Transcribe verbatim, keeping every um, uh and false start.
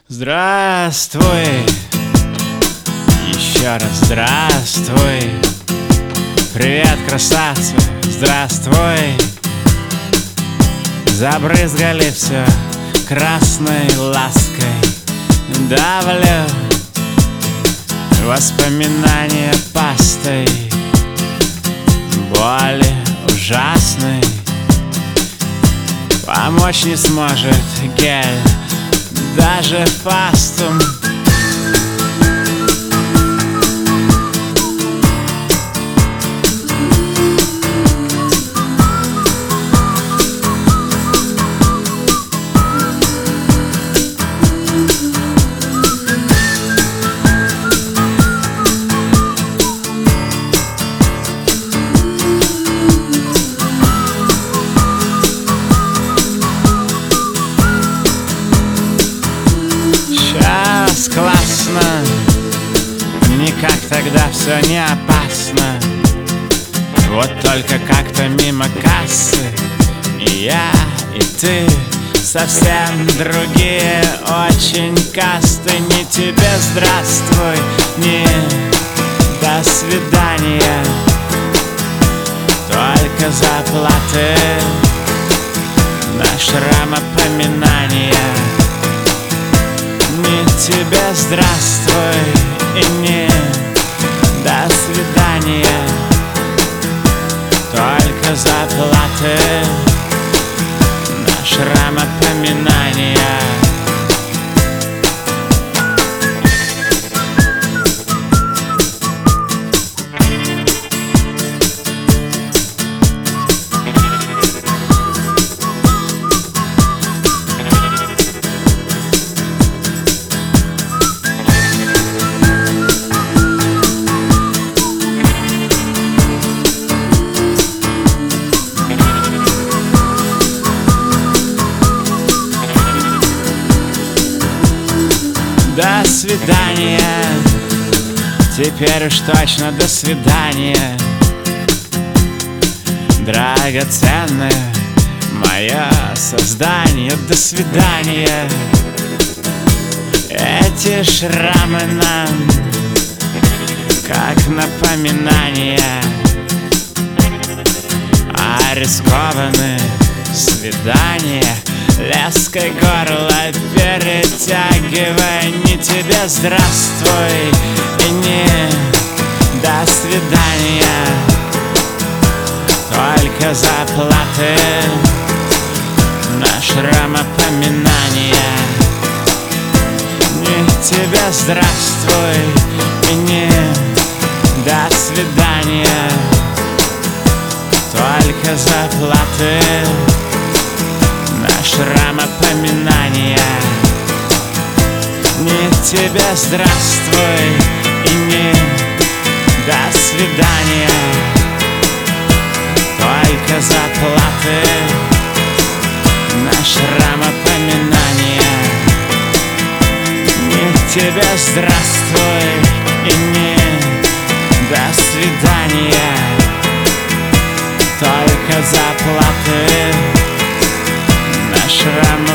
Здравствуй, еще раз здравствуй. Привет, красавцы, здравствуй. Забрызгали все красной лаской. Давлю воспоминания пастой, боли ужасной. Помочь не сможет гель, даже фастум. Классно, не как тогда, все не опасно. Вот только как-то мимо кассы и я, и ты совсем другие очень касты. Не тебе здравствуй, не до свидания, только заплаты на шрам опоминания. Не тебе здравствуй и не до свидания, только заплаты на шрам опоминания. До свидания, теперь уж точно до свидания. Драгоценное мое создание, до свидания. Эти шрамы нам как напоминание о рискованных свиданиях. Леской горло перетягивай, не тебе здравствуй и не до свидания, только заплаты на шрам опоминания. Не тебе здравствуй и не до свидания, только заплаты на шрам опоминания. Не тебе здравствуй и не до свидания, только заплаты на шрам опоминания. Не тебе здравствуй и не до свидания, только заплаты на шрам